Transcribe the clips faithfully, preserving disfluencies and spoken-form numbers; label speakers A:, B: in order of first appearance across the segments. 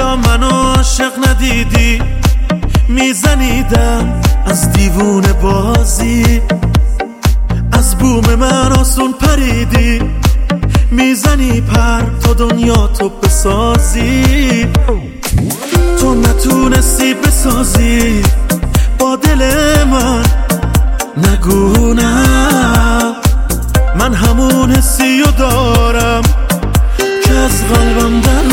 A: تا منو عاشق ندیدی میزنیدم از دیوونه بازی، از بوم من آسون پریدی، میزنی پر تا دنیا تو بسازی. تو نتونستی بسازی با دل من، نگو نه، من همون حسی رو دارم که از قلبم در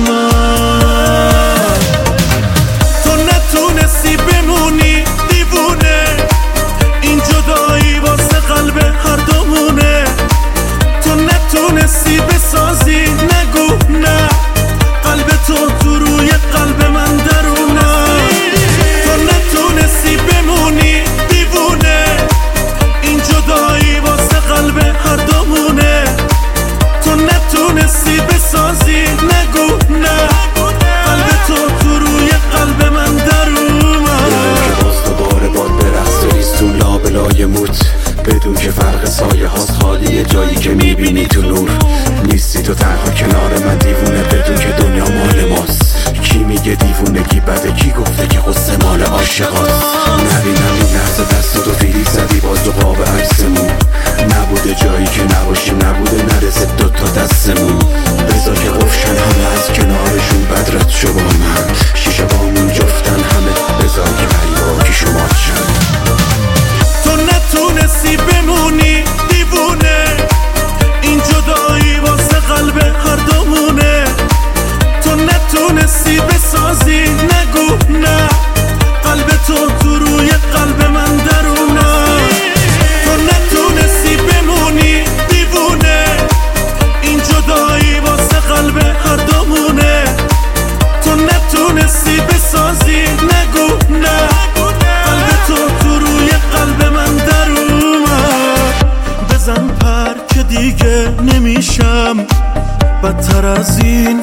A: اومد. تو نتونستی بمونی دیوونه، این جدایی واسه قلب هر دومونه. تو نتونستی بسازی، نگو نه، قلب تو تو روی قلب من درونه. تو نتونستی بمونی دیوونه، این جدایی واسه قلب هر دومونه. تو نتونستی بسازی، نگو نه، قلب تو تو روی قلب من درونه.
B: که باز دوباره باد برقص و ریز تو لابلای موت، بدون که فرق سایه هاست خالیه جایی که میبینی تو نور. نیستی تو تنها کنار من دیوونه، بدون که دنیا مال ماست. کی میگه دیوونگی بده، کی گفته که غصه مال عاشقاست؟ نبینم این لحظه دست تو فیلی زدی باز دو قاب عکسمون. نبوده جایی که نباشیم، نبوده نرسه دوتا دستمون. بذار که قفشن همه از کنارشون بدرت شو با من، شیشه بامون جفتن همه، بذار که حیواکی شما چن.
A: تو نتونستی بمونی دیوونه، این جدایی واسه قلب هر دومونه. تو نتونستی بسازی، نگو نه، قلب تو تو روی قلب من درونه. تو نتونستی بمونی دیوونه، این جدایی واسه قلب هر دومونه. تو نتونستی بسازی، نگو نه، قلب تو تو روی قلب من درونه. بزن پر که دیگه نمیشم بدتر از این،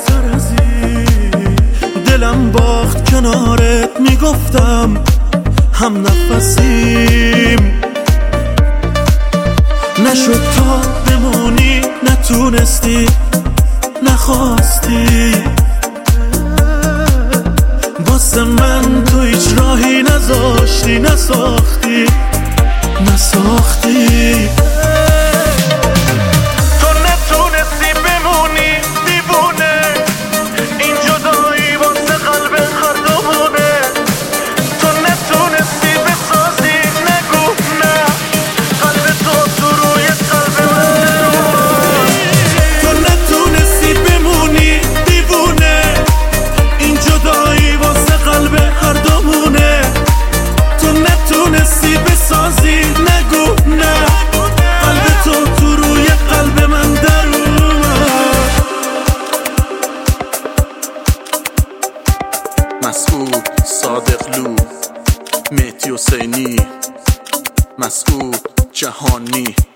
A: دلم باخت کنارت، میگفتم هم نفسیم. نشد تا بمونی، نتونستی، نخواستی. واسه من تو هیچ راهی نذاشتی، نساختی نساختی. تو نتونستی بمونی دیوونه، این جدایی واسه قلب هر دومونه. تو نتونستی بسازی، نگو نه، قلب تو تو روی قلب من. تو نتونستی بمونی دیوونه، این جدایی واسه قلب هر دومونه. تو نتونستی بسازی، نگو نه، قلب تو تو روی قلب من در اومد.
C: مسعود صادقلو، مهدی حسینی، مسعود جهانی.